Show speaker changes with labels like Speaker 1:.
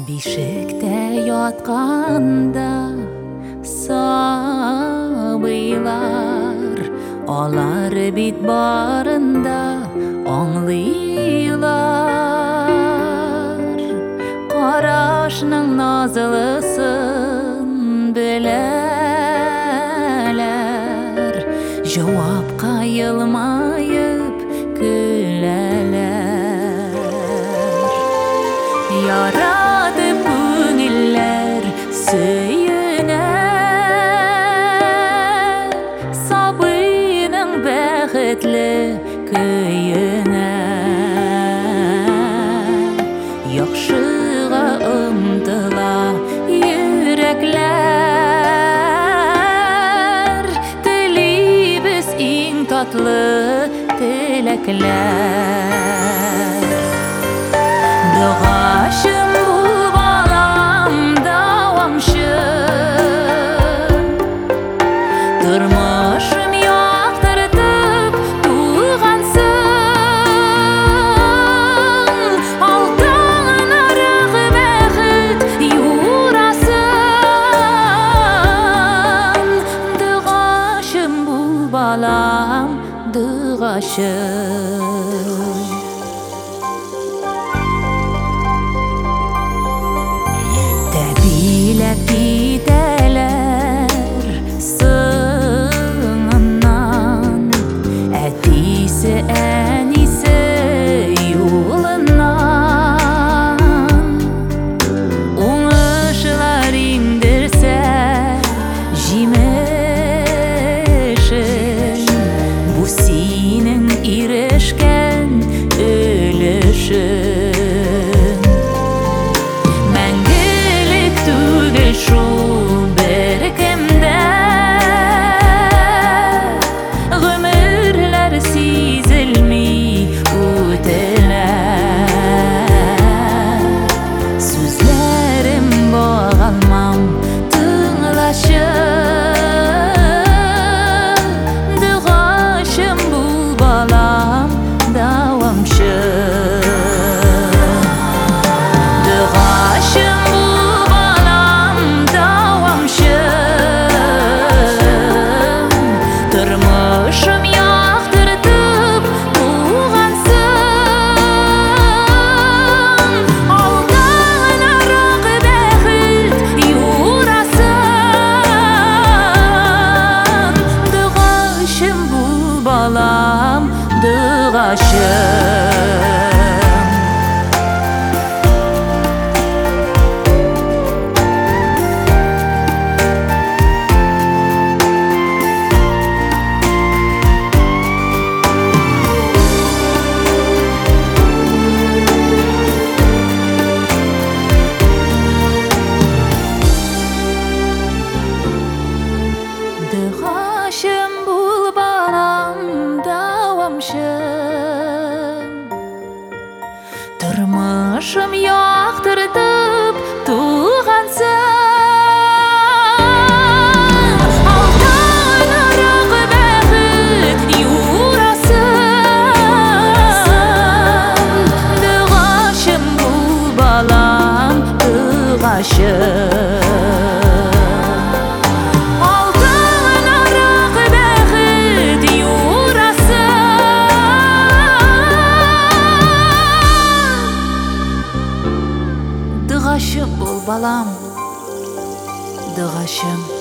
Speaker 1: Бишекте ятканда сабыйлар, алар бит барында аңлыйлар. Карашның назылысын беләләр, жауапка йылмайып көләләр. Яратып күңелләр сөенә, сабыйның бәхетле көенә. Яхшыга ымтыла йөрәкләр, телибез иң татлы теләкләр. Догашым бул балам давамчы, тормышым яктыртып туйгансың, алдыңа рәхмәт юрасың. Догашым бул балам, догашым. Тәбиләп китәләр сыңыннан, әтисе әнисе юлыннан. Уңышлар иңдерсә җимешен, бу синең ирешкән өлешең. Шул беркемдә гомерләр сизелми үтәлә. Сүзләрем багалмам тыңлашым, догашым бул балам давамчы. Тормышым яктыртып туйгансың, алдыңа рәхмәт юрасың. Догашым бул балам, догашым. Догашым бул балам давамчым, тормышым яктыртып туйгансың, алдыңа рәхмәт юрасың. Догашым бул балам, догашым. Догашым бул балам, догашым.